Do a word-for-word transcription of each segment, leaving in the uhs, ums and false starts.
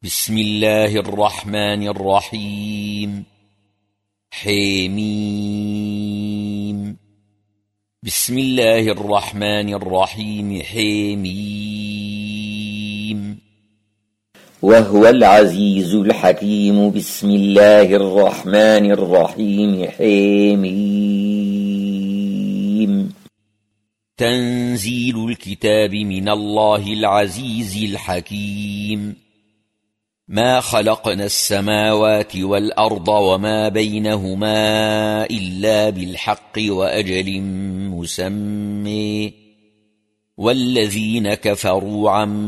بسم الله الرحمن الرحيم. حميم. بسم الله الرحمن الرحيم. حميم. وهو العزيز الحكيم. بسم الله الرحمن الرحيم. حميم. تنزيل الكتاب من الله العزيز الحكيم. ما خلقنا السماوات والأرض وما بينهما إلا بالحق وأجل مسمى، والذين كفروا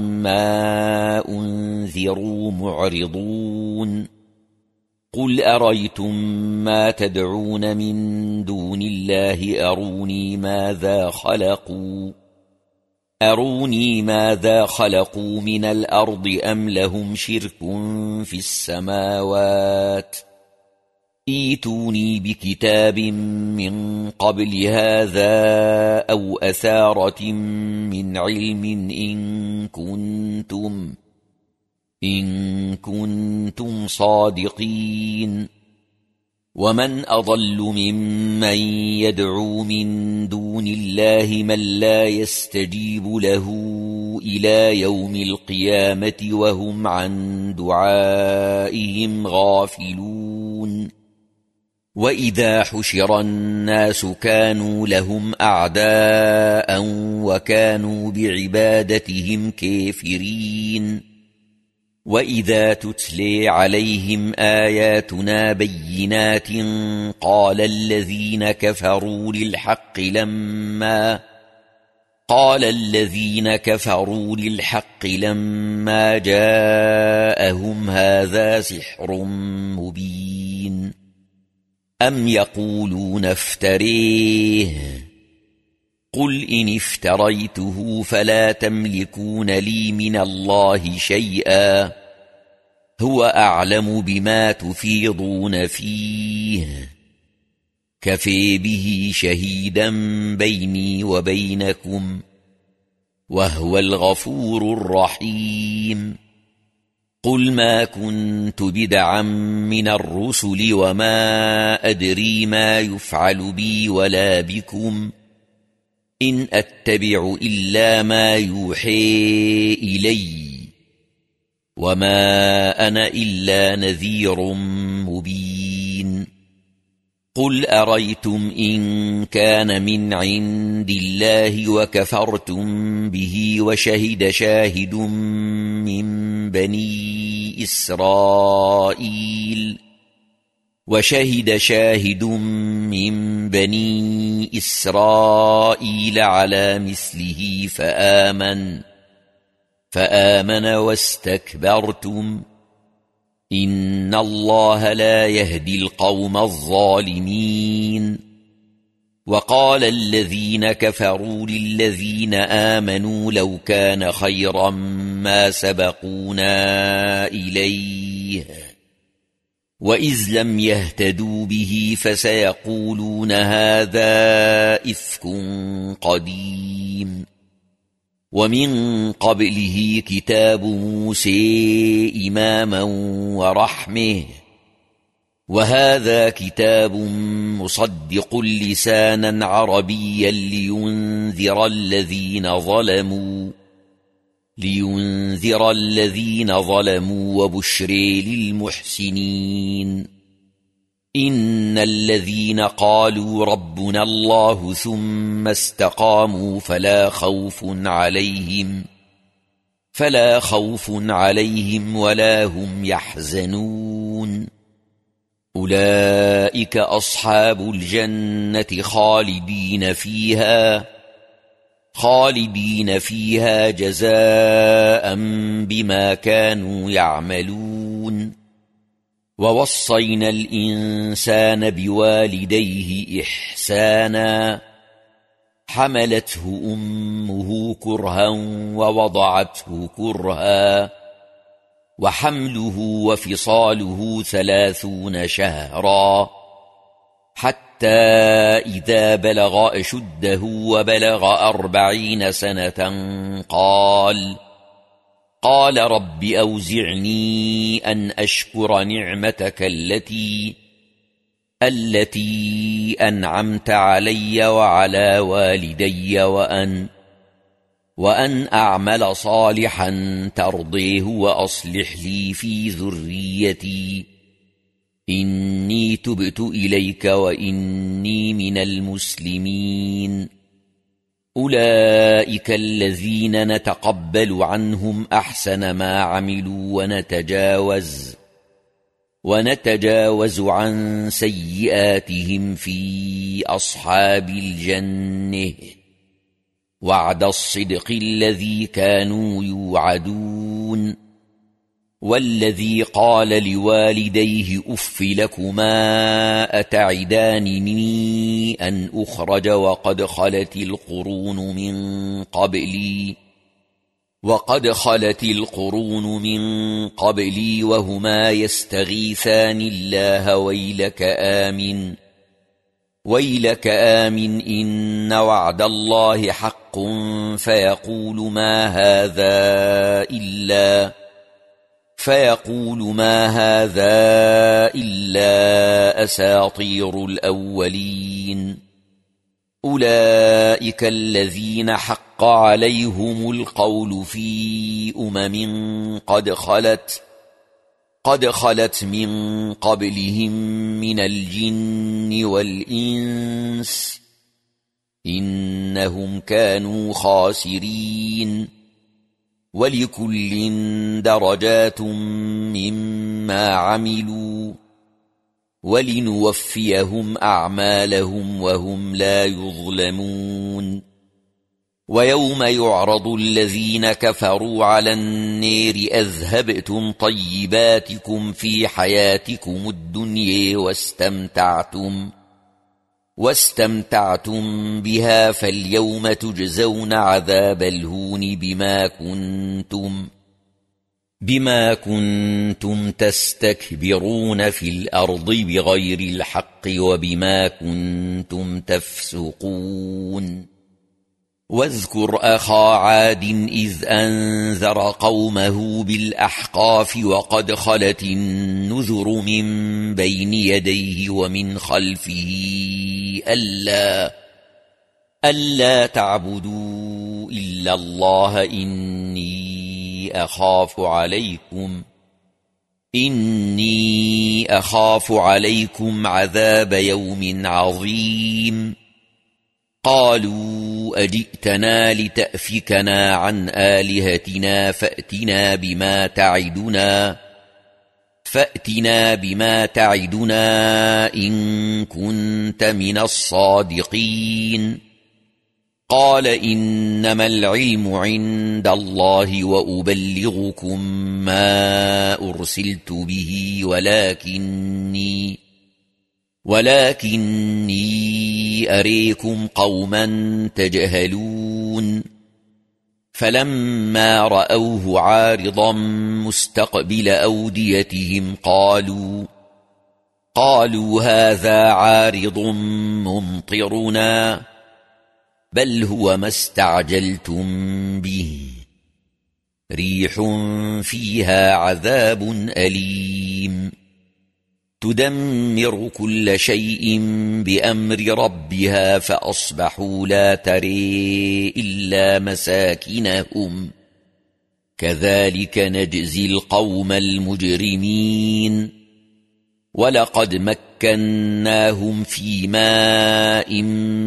عما أنذروا معرضون. قل أريتم ما تدعون من دون الله أروني ماذا خلقوا أروني ماذا خلقوا من الأرض أم لهم شرك في السماوات. ائتوني بكتاب من قبل هذا أو أثارة من علم إن كنتم إن كنتم صادقين. ومن أضل ممن يدعو من دون الله من لا يستجيب له إلى يوم القيامة وهم عن دعائهم غافلون. وإذا حشر الناس كانوا لهم أعداء وكانوا بعبادتهم كافرين. وإذا تتلي عليهم آياتنا بينات قال الذين كفروا للحق لما قال الذين كفروا للحق لما جاءهم هذا سحر مبين. أم يقولون افتريه قل إن افتريته فلا تملكون لي من الله شيئا هو أعلم بما تفيضون فيه كفى به شهيدا بيني وبينكم وهو الغفور الرحيم. قل ما كنت بدعا من الرسل وما أدري ما يفعل بي ولا بكم إن أتبع إلا ما يوحي إلي وما أنا إلا نذير مبين. قل أريتم إن كان من عند الله وكفرتم به وشهد شاهد من بني إسرائيل وشهد شاهد من بني إسرائيل على مثله فآمن فآمن واستكبرتم إن الله لا يهدي القوم الظالمين. وقال الذين كفروا للذين آمنوا لو كان خيرا ما سبقونا إليه وإذ لم يهتدوا به فسيقولون هذا إفك قديم. ومن قبله كتاب موسى إماما ورحمة وهذا كتاب مصدق لسانا عربيا لينذر الذين ظلموا لينذر الذين ظلموا وبشرى للمحسنين. إن الذين قالوا ربنا الله ثم استقاموا فلا خوف عليهم فلا خوف عليهم ولا هم يحزنون. أولئك أصحاب الجنة خالدين فيها خالدين فيها جزاء بما كانوا يعملون. ووصينا الإنسان بوالديه إحسانا حملته أمه كرها ووضعته كرها وحمله وفصاله ثلاثون شهرا حتى إذا بلغ أشده وبلغ أربعين سنة قال قال رب أوزعني أن أشكر نعمتك التي التي أنعمت علي وعلى والدي وأن وأن أعمل صالحا ترضيه وأصلح لي في ذريتي إني تبت إليك وإني من المسلمين أولئك الذين نتقبل عنهم أحسن ما عملوا ونتجاوز ونتجاوز عن سيئاتهم في أصحاب الجنة وعد الصدق الذي كانوا يوعدون والذي قال لوالديه أف لكما أتعدانني أن أخرج وقد خلت القرون من قبلي وقد خلت القرون من قبلي وهما يستغيثان الله ويلك آمن ويلك آمن إن وعد الله حق فيقول ما هذا إلا فيقول ما هذا إلا أساطير الأولين أولئك الذين حق عليهم القول في أمم قد خلت قد خلت من قبلهم من الجن والإنس إنهم كانوا خاسرين ولكل درجات مما عملوا ولنوفيهم أعمالهم وهم لا يظلمون ويوم يعرض الذين كفروا على النار أذهبتم طيباتكم في حياتكم الدنيا واستمتعتم واستمتعتم بها فاليوم تجزون عذاب الهون بما كنتم بما كنتم تستكبرون في الأرض بغير الحق وبما كنتم تفسقون واذكر أخا عاد إذ أنذر قومه بالأحقاف وقد خلت النذر من بين يديه ومن خلفه ألا ألا تعبدوا إلا الله إني أخاف عليكم إني أخاف عليكم عذاب يوم عظيم قالوا أجئتنا لتأفكنا عن آلهتنا فأتنا بما تعدنا فأتنا بما تعدنا إن كنت من الصادقين قال إنما العلم عند الله وأبلغكم ما أرسلت به ولكني ولكني أريكم قوما تجهلون فلما رأوه عارضا مستقبل أوديتهم قالوا قالوا هذا عارض ممطرنا بل هو ما استعجلتم به ريح فيها عذاب أليم تدمر كل شيء بأمر ربها فأصبحوا لا تري إلا مساكنهم كذلك نجزي القوم المجرمين ولقد مكناهم في ماء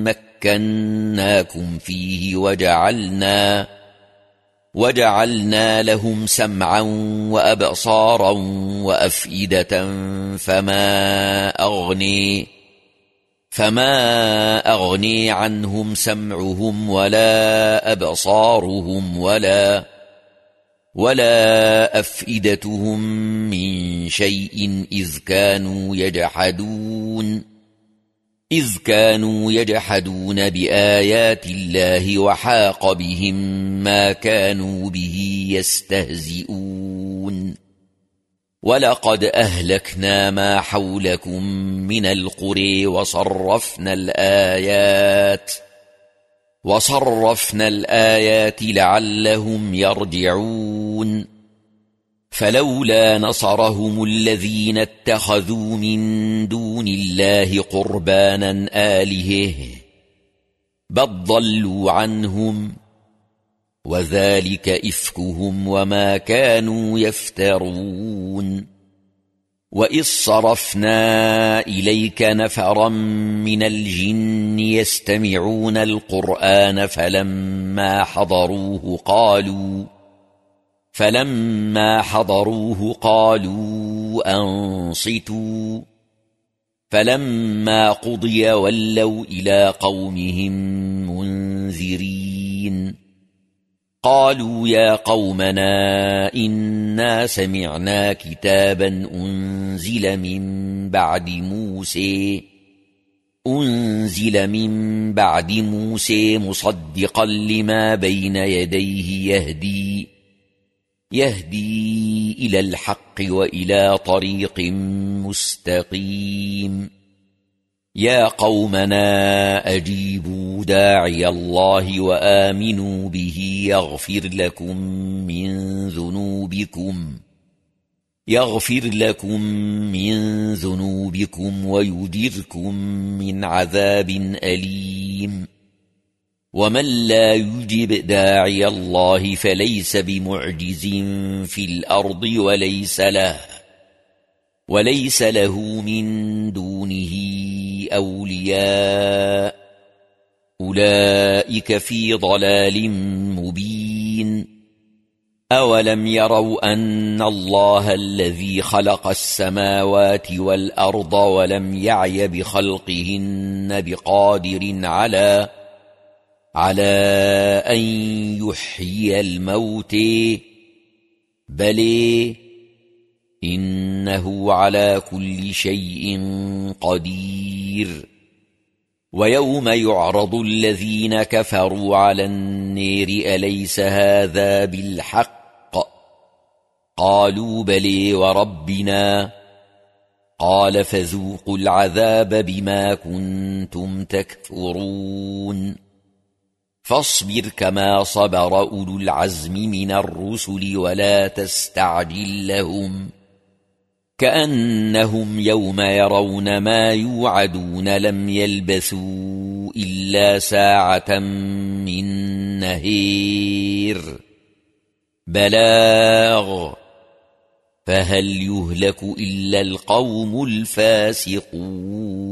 مكناكم فيه وجعلنا وجعلنا لهم سمعا وأبصارا وأفئدة فما أغني فما أغني عنهم سمعهم ولا أبصارهم ولا ولا أفئدتهم من شيء إذ كانوا يجحدون إذ كانوا يجحدون بآيات الله وحاق بهم ما كانوا به يستهزئون ولقد أهلكنا ما حولكم من القرى وصرفنا الآيات وصرفنا الآيات لعلهم يرجعون فلولا نصرهم الذين اتخذوا من دون الله قربانا آلهة بل ضلوا عنهم وذلك إفكهم وما كانوا يفترون وإذ صرفنا إليك نفرا من الجن يستمعون القرآن فلما حضروه قالوا فلما حضروه قالوا أنصتوا فلما قضي ولوا إلى قومهم منذرين قالوا يا قومنا إنا سمعنا كتابا أنزل من بعد موسى أنزل من بعد موسى مصدقا لما بين يديه يهدي يهدي إلى الحق وإلى طريق مستقيم يا قومنا أجيبوا داعي الله وآمنوا به يغفر لكم من ذنوبكم يغفر لكم من ذنوبكم ويجركم من عذاب أليم ومن لا يجب داعي الله فليس بمعجز في الأرض وليس له وليس له من دونه أولياء أولئك في ضلال مبين أولم يروا أن الله الذي خلق السماوات والأرض ولم يعي بخلقهن بقادر على على أن يحيي الموت بل إنه على كل شيء قدير ويوم يعرض الذين كفروا على النار أليس هذا بالحق قالوا بلى وربنا قال فذوقوا العذاب بما كنتم تكفرون فاصبر كما صبر أولو العزم من الرسل ولا تستعجل لهم كأنهم يوم يرون ما يوعدون لم يلبثوا إلا ساعة من نهير بلاغ فهل يهلك إلا القوم الفاسقون